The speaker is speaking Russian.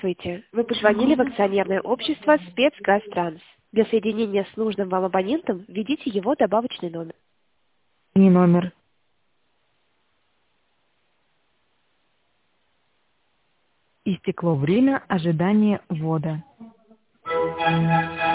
Здравствуйте. Вы позвонили в акционерное общество «Спецгазтранс». Для соединения с нужным вам абонентом введите его добавочный номер. Не номер. Истекло время ожидания ввода.